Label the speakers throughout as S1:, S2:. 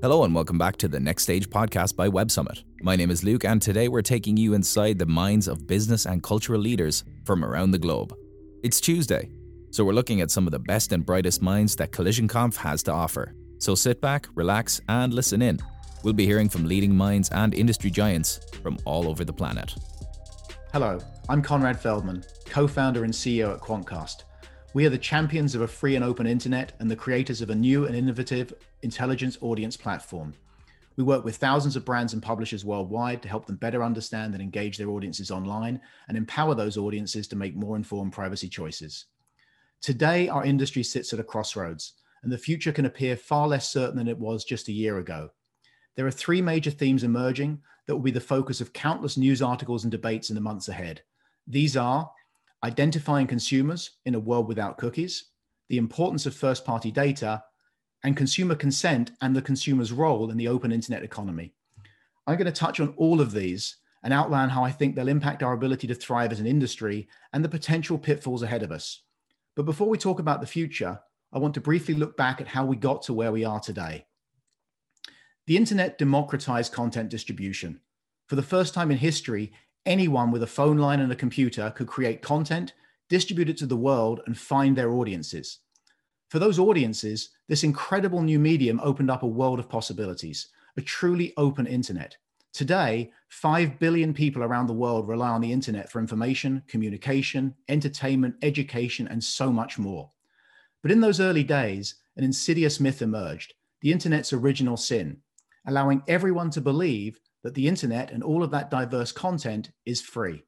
S1: Hello and welcome back to the Next Stage podcast by Web Summit. My name is Luke and today we're taking you inside the minds of business and cultural leaders from around the globe. It's Tuesday, so we're looking at some of the best and brightest minds that CollisionConf has to offer. So sit back, relax and listen in. We'll be hearing from leading minds and industry giants from all over the planet.
S2: Hello, I'm Conrad Feldman, co-founder and CEO at Quantcast. We are the champions of a free and open internet and the creators of a new and innovative intelligence audience platform. We work with thousands of brands and publishers worldwide to help them better understand and engage their audiences online and empower those audiences to make more informed privacy choices. Today, our industry sits at a crossroads, and the future can appear far less certain than it was just a year ago. There are three major themes emerging that will be the focus of countless news articles and debates in the months ahead. These are identifying consumers in a world without cookies, the importance of first-party data, and consumer consent and the consumer's role in the open internet economy. I'm going to touch on all of these and outline how I think they'll impact our ability to thrive as an industry and the potential pitfalls ahead of us. But before we talk about the future, I want to briefly look back at how we got to where we are today. The internet democratized content distribution. For the first time in history, anyone with a phone line and a computer could create content, distribute it to the world, and find their audiences. For those audiences, this incredible new medium opened up a world of possibilities, a truly open internet. Today, 5 billion people around the world rely on the internet for information, communication, entertainment, education, and so much more. But in those early days, an insidious myth emerged, the internet's original sin, allowing everyone to believe that the internet and all of that diverse content is free.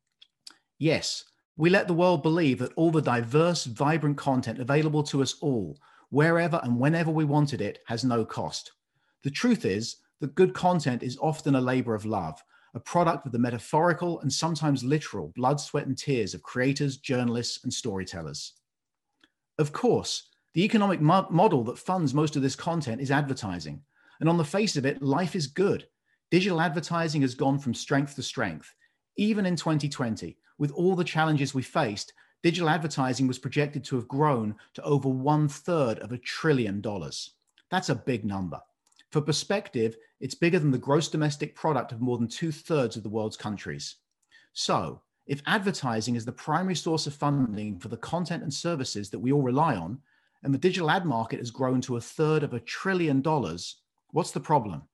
S2: Yes, we let the world believe that all the diverse, vibrant content available to us all, wherever and whenever we wanted it, has no cost. The truth is that good content is often a labor of love, a product of the metaphorical and sometimes literal blood, sweat, and tears of creators, journalists, and storytellers. Of course, the economic model that funds most of this content is advertising. And on the face of it, life is good. Digital advertising has gone from strength to strength. Even in 2020, with all the challenges we faced, digital advertising was projected to have grown to over $1/3 of $1 trillion. That's a big number. For perspective, it's bigger than the gross domestic product of more than 2/3 of the world's countries. So, if advertising is the primary source of funding for the content and services that we all rely on, and the digital ad market has grown to 1/3 of $1 trillion, what's the problem?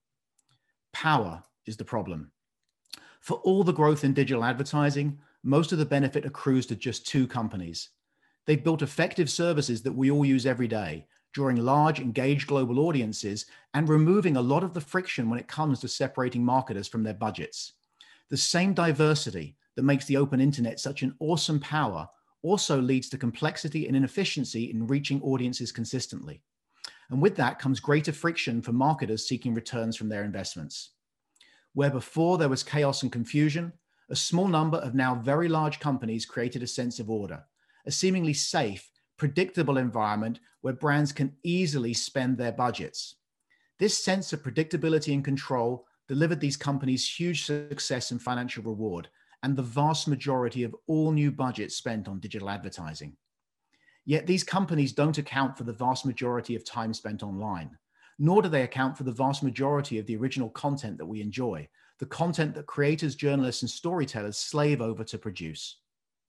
S2: Power is the problem. For all the growth in digital advertising, most of the benefit accrues to just two companies. They've built effective services that we all use every day, drawing large, engaged global audiences and removing a lot of the friction when it comes to separating marketers from their budgets. The same diversity that makes the open internet such an awesome power also leads to complexity and inefficiency in reaching audiences consistently. And with that comes greater friction for marketers seeking returns from their investments. Where before there was chaos and confusion, a small number of now very large companies created a sense of order, a seemingly safe, predictable environment where brands can easily spend their budgets. This sense of predictability and control delivered these companies huge success and financial reward, and the vast majority of all new budgets spent on digital advertising. Yet these companies don't account for the vast majority of time spent online, nor do they account for the vast majority of the original content that we enjoy, the content that creators, journalists, and storytellers slave over to produce.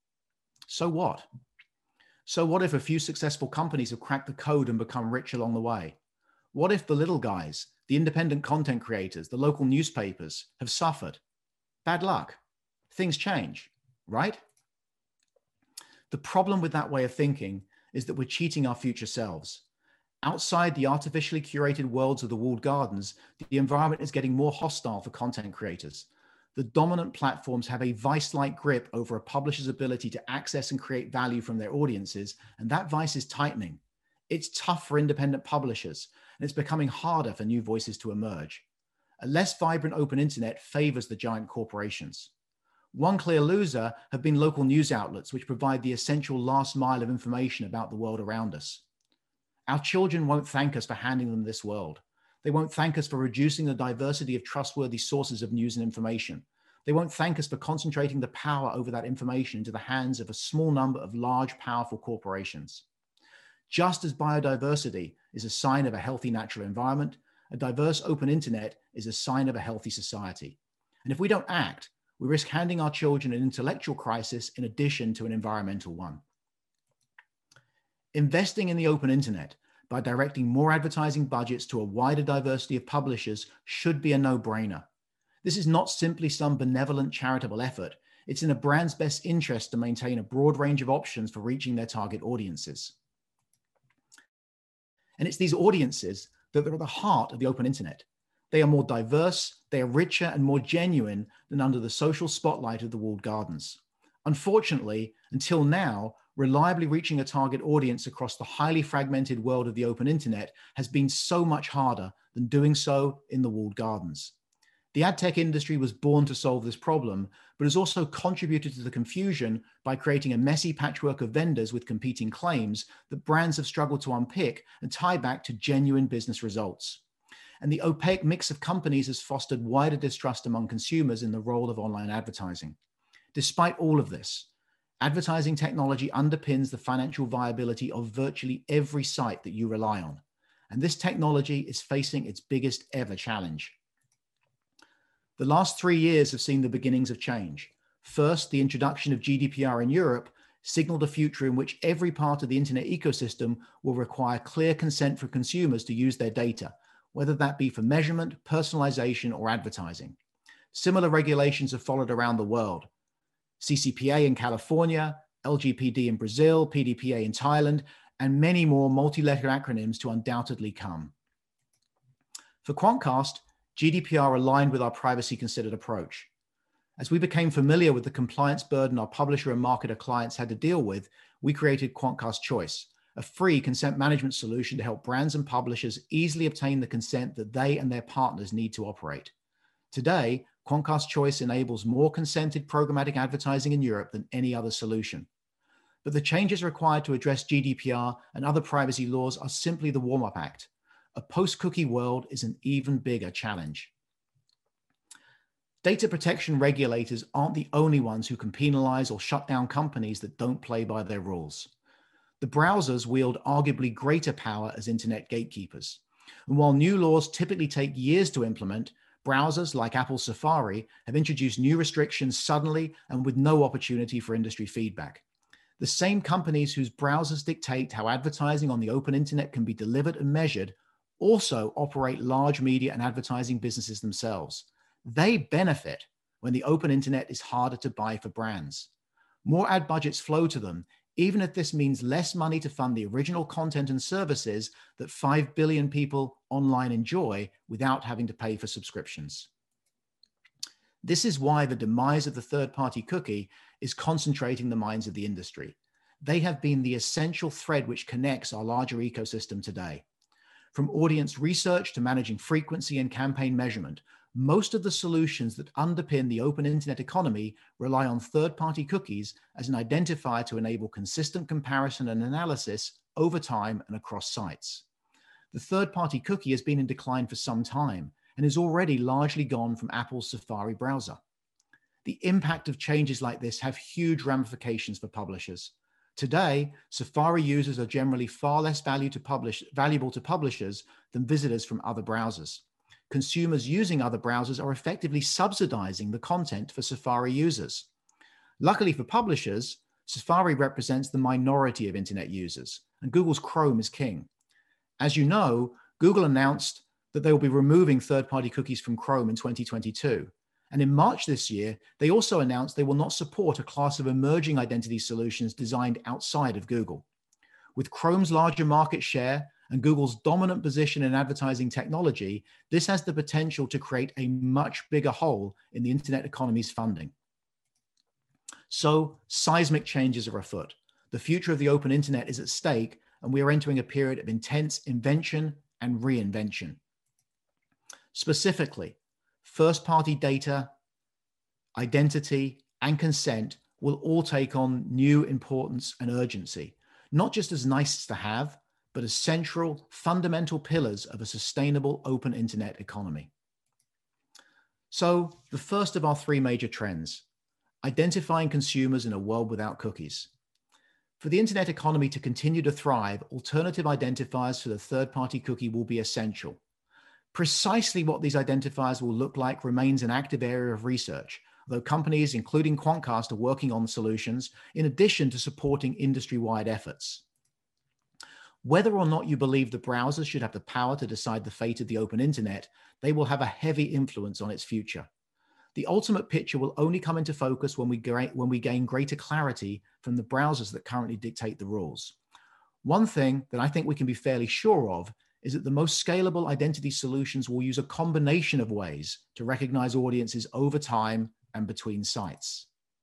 S2: So what? So what if a few successful companies have cracked the code and become rich along the way? What if the little guys, the independent content creators, the local newspapers have suffered? Bad luck. Things change, right? The problem with that way of thinking is that we're cheating our future selves. Outside the artificially curated worlds of the walled gardens, the environment is getting more hostile for content creators. The dominant platforms have a vice-like grip over a publisher's ability to access and create value from their audiences, and that vice is tightening. It's tough for independent publishers, and it's becoming harder for new voices to emerge. A less vibrant open internet favors the giant corporations. One clear loser have been local news outlets, which provide the essential last mile of information about the world around us. Our children won't thank us for handing them this world. They won't thank us for reducing the diversity of trustworthy sources of news and information. They won't thank us for concentrating the power over that information into the hands of a small number of large, powerful corporations. Just as biodiversity is a sign of a healthy natural environment, a diverse open internet is a sign of a healthy society. And if we don't act, we risk handing our children an intellectual crisis in addition to an environmental one. Investing in the open internet by directing more advertising budgets to a wider diversity of publishers should be a no-brainer. This is not simply some benevolent charitable effort. It's in a brand's best interest to maintain a broad range of options for reaching their target audiences. And it's these audiences that are at the heart of the open internet. They are more diverse, they are richer and more genuine than under the social spotlight of the walled gardens. Unfortunately, until now, reliably reaching a target audience across the highly fragmented world of the open internet has been so much harder than doing so in the walled gardens. The ad tech industry was born to solve this problem, but has also contributed to the confusion by creating a messy patchwork of vendors with competing claims that brands have struggled to unpick and tie back to genuine business results. And the opaque mix of companies has fostered wider distrust among consumers in the role of online advertising. Despite all of this, advertising technology underpins the financial viability of virtually every site that you rely on. And this technology is facing its biggest ever challenge. The last 3 years have seen the beginnings of change. First, the introduction of GDPR in Europe signaled a future in which every part of the internet ecosystem will require clear consent for consumers to use their data, whether that be for measurement, personalization, or advertising. Similar regulations have followed around the world. CCPA in California, LGPD in Brazil, PDPA in Thailand, and many more multi-letter acronyms to undoubtedly come. For Quantcast, GDPR aligned with our privacy-considered approach. As we became familiar with the compliance burden our publisher and marketer clients had to deal with, we created Quantcast Choice, a free consent management solution to help brands and publishers easily obtain the consent that they and their partners need to operate. Today, Quantcast Choice enables more consented programmatic advertising in Europe than any other solution. But the changes required to address GDPR and other privacy laws are simply the warm-up act. A post-cookie world is an even bigger challenge. Data protection regulators aren't the only ones who can penalize or shut down companies that don't play by their rules. The browsers wield arguably greater power as internet gatekeepers. And while new laws typically take years to implement, browsers like Apple Safari have introduced new restrictions suddenly and with no opportunity for industry feedback. The same companies whose browsers dictate how advertising on the open internet can be delivered and measured also operate large media and advertising businesses themselves. They benefit when the open internet is harder to buy for brands. More ad budgets flow to them, even if this means less money to fund the original content and services that 5 billion people online enjoy without having to pay for subscriptions. This is why the demise of the third-party cookie is concentrating the minds of the industry. They have been the essential thread which connects our larger ecosystem today. From audience research to managing frequency and campaign measurement, most of the solutions that underpin the open internet economy rely on third-party cookies as an identifier to enable consistent comparison and analysis over time and across sites. The third-party cookie has been in decline for some time and is already largely gone from Apple's Safari browser. The impact of changes like this have huge ramifications for publishers. Today, Safari users are generally far less valuable to publishers than visitors from other browsers. Consumers using other browsers are effectively subsidizing the content for Safari users. Luckily for publishers, Safari represents the minority of internet users, and Google's Chrome is king. As you know, Google announced that they will be removing third-party cookies from Chrome in 2022. And in March this year, they also announced they will not support a class of emerging identity solutions designed outside of Google. With Chrome's larger market share and Google's dominant position in advertising technology, this has the potential to create a much bigger hole in the internet economy's funding. So, seismic changes are afoot. The future of the open internet is at stake, and we are entering a period of intense invention and reinvention. Specifically, first-party data, identity, and consent will all take on new importance and urgency, not just as nice to have, but as central, fundamental pillars of a sustainable open internet economy. So, the first of our three major trends, identifying consumers in a world without cookies. For the internet economy to continue to thrive, alternative identifiers for the third-party cookie will be essential. Precisely what these identifiers will look like remains an active area of research, though companies, including Quantcast, are working on solutions in addition to supporting industry-wide efforts. Whether or not you believe the browsers should have the power to decide the fate of the open internet, they will have a heavy influence on its future. The ultimate picture will only come into focus when we gain greater clarity from the browsers that currently dictate the rules. One thing that I think we can be fairly sure of is that the most scalable identity solutions will use a combination of ways to recognize audiences over time and between sites.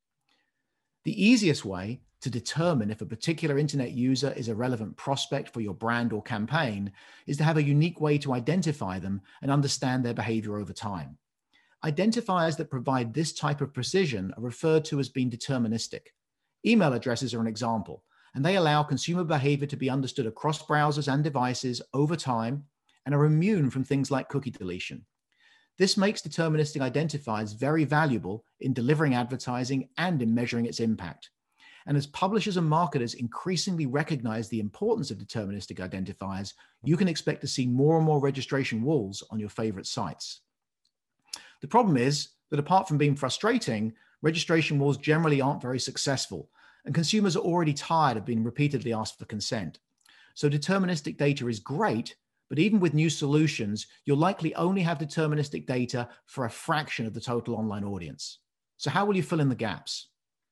S2: The easiest way to determine if a particular internet user is a relevant prospect for your brand or campaign is to have a unique way to identify them and understand their behavior over time. Identifiers that provide this type of precision are referred to as being deterministic. Email addresses are an example, and they allow consumer behavior to be understood across browsers and devices over time and are immune from things like cookie deletion. This makes deterministic identifiers very valuable in delivering advertising and in measuring its impact. And as publishers and marketers increasingly recognize the importance of deterministic identifiers, you can expect to see more and more registration walls on your favorite sites. The problem is that apart from being frustrating, registration walls generally aren't very successful, and consumers are already tired of being repeatedly asked for consent. So deterministic data is great, but even with new solutions, you'll likely only have deterministic data for a fraction of the total online audience. So how will you fill in the gaps?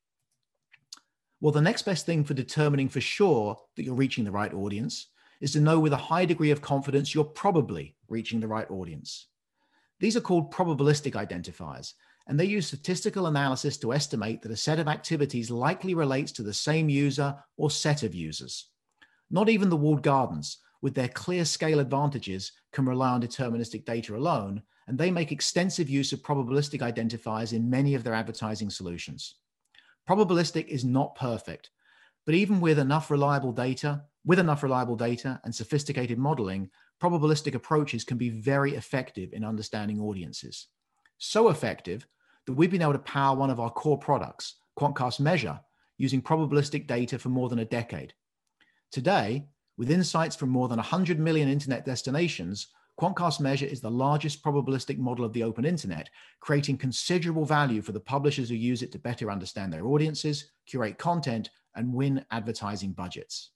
S2: Well, the next best thing for determining for sure that you're reaching the right audience is to know with a high degree of confidence you're probably reaching the right audience. These are called probabilistic identifiers, and they use statistical analysis to estimate that a set of activities likely relates to the same user or set of users. Not even the walled gardens, with their clear scale advantages, can rely on deterministic data alone, and they make extensive use of probabilistic identifiers in many of their advertising solutions. Probabilistic is not perfect, but even with enough reliable data and sophisticated modeling, probabilistic approaches can be very effective in understanding audiences. So effective that we've been able to power one of our core products, Quantcast Measure, using probabilistic data for more than a decade. Today, with insights from more than 100 million internet destinations, Quantcast Measure is the largest probabilistic model of the open internet, creating considerable value for the publishers who use it to better understand their audiences, curate content, and win advertising budgets.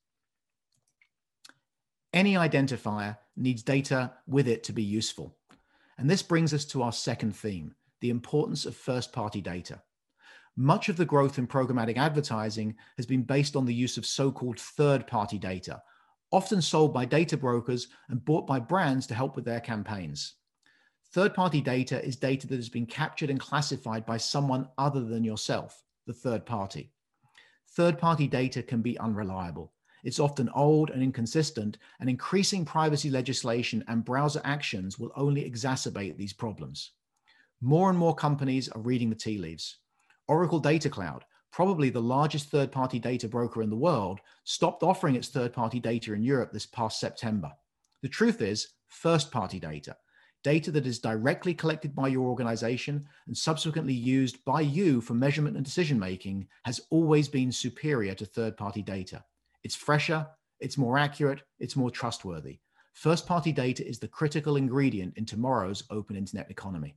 S2: Any identifier needs data with it to be useful. And this brings us to our second theme, the importance of first-party data. Much of the growth in programmatic advertising has been based on the use of so-called third-party data, often sold by data brokers and bought by brands to help with their campaigns. Third-party data is data that has been captured and classified by someone other than yourself, the third party. Third-party data can be unreliable. It's often old and inconsistent, and increasing privacy legislation and browser actions will only exacerbate these problems. More and more companies are reading the tea leaves. Oracle Data Cloud, probably the largest third-party data broker in the world, stopped offering its third-party data in Europe this past September. The truth is, first-party data, data that is directly collected by your organization and subsequently used by you for measurement and decision-making, has always been superior to third-party data. It's fresher, it's more accurate, it's more trustworthy. First-party data is the critical ingredient in tomorrow's open internet economy.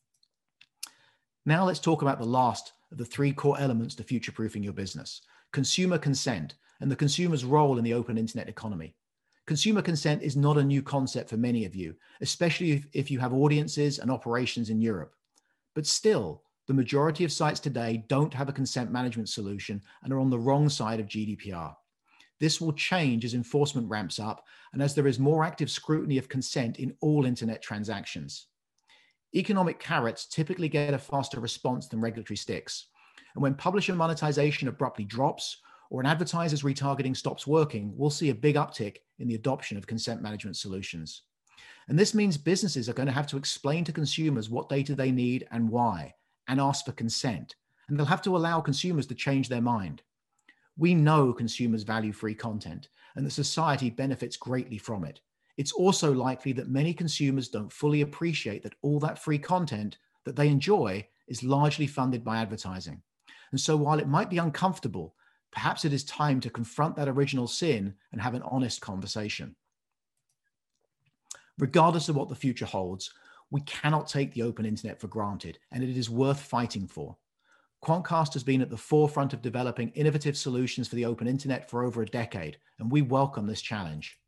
S2: Now let's talk about the last of the three core elements to future-proofing your business: consumer consent and the consumer's role in the open internet economy. Consumer consent is not a new concept for many of you, especially if you have audiences and operations in Europe. But still, the majority of sites today don't have a consent management solution and are on the wrong side of GDPR. This will change as enforcement ramps up and as there is more active scrutiny of consent in all internet transactions. Economic carrots typically get a faster response than regulatory sticks. And when publisher monetization abruptly drops or an advertiser's retargeting stops working, we'll see a big uptick in the adoption of consent management solutions. And this means businesses are going to have to explain to consumers what data they need and why, and ask for consent. And they'll have to allow consumers to change their mind. We know consumers value free content and that society benefits greatly from it. It's also likely that many consumers don't fully appreciate that all that free content that they enjoy is largely funded by advertising. And so while it might be uncomfortable, perhaps it is time to confront that original sin and have an honest conversation. Regardless of what the future holds, we cannot take the open internet for granted, and it is worth fighting for. Quantcast has been at the forefront of developing innovative solutions for the open internet for over a decade, and we welcome this challenge.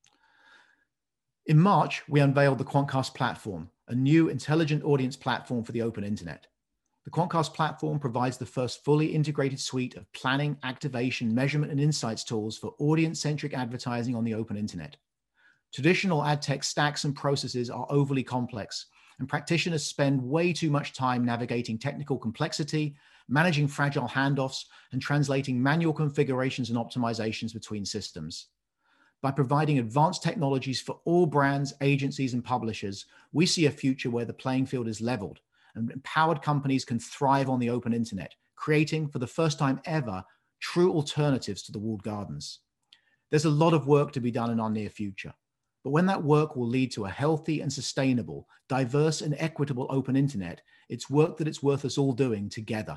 S2: In March, we unveiled the Quantcast platform, a new intelligent audience platform for the open internet. The Quantcast platform provides the first fully integrated suite of planning, activation, measurement, and insights tools for audience-centric advertising on the open internet. Traditional ad tech stacks and processes are overly complex, and practitioners spend way too much time navigating technical complexity, managing fragile handoffs, and translating manual configurations and optimizations between systems. By providing advanced technologies for all brands, agencies, and publishers, we see a future where the playing field is leveled and empowered companies can thrive on the open internet, creating, for the first time ever, true alternatives to the walled gardens. There's a lot of work to be done in our near future. But when that work will lead to a healthy and sustainable, diverse and equitable open internet, it's work that it's worth us all doing together.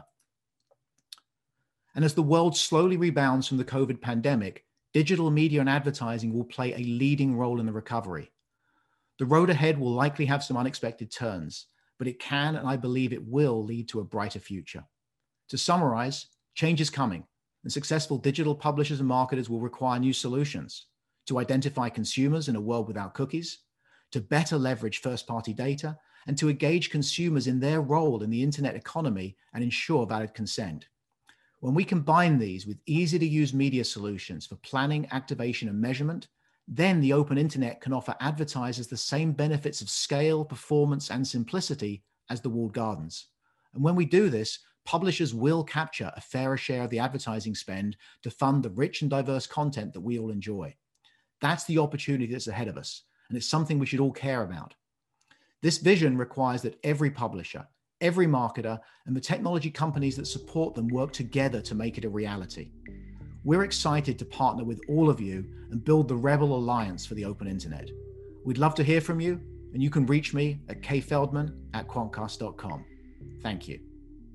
S2: And as the world slowly rebounds from the COVID pandemic, digital media and advertising will play a leading role in the recovery. The road ahead will likely have some unexpected turns, but it can, and I believe it will, lead to a brighter future. To summarize, change is coming, and successful digital publishers and marketers will require new solutions to identify consumers in a world without cookies, to better leverage first-party data, and to engage consumers in their role in the internet economy and ensure valid consent. When we combine these with easy-to-use media solutions for planning, activation, and measurement, then the open internet can offer advertisers the same benefits of scale, performance, and simplicity as the walled gardens. And when we do this, publishers will capture a fairer share of the advertising spend to fund the rich and diverse content that we all enjoy. That's the opportunity that's ahead of us, and it's something we should all care about. This vision requires that every publisher, every marketer, and the technology companies that support them work together to make it a reality. We're excited to partner with all of you and build the Rebel Alliance for the open internet. We'd love to hear from you, and you can reach me at kfeldman@quantcast.com. Thank you.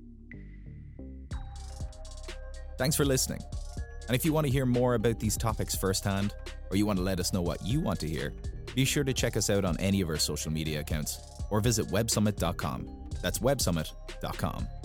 S1: Thanks for listening. And if you want to hear more about these topics firsthand, or you want to let us know what you want to hear, be sure to check us out on any of our social media accounts or visit websummit.com. That's websummit.com.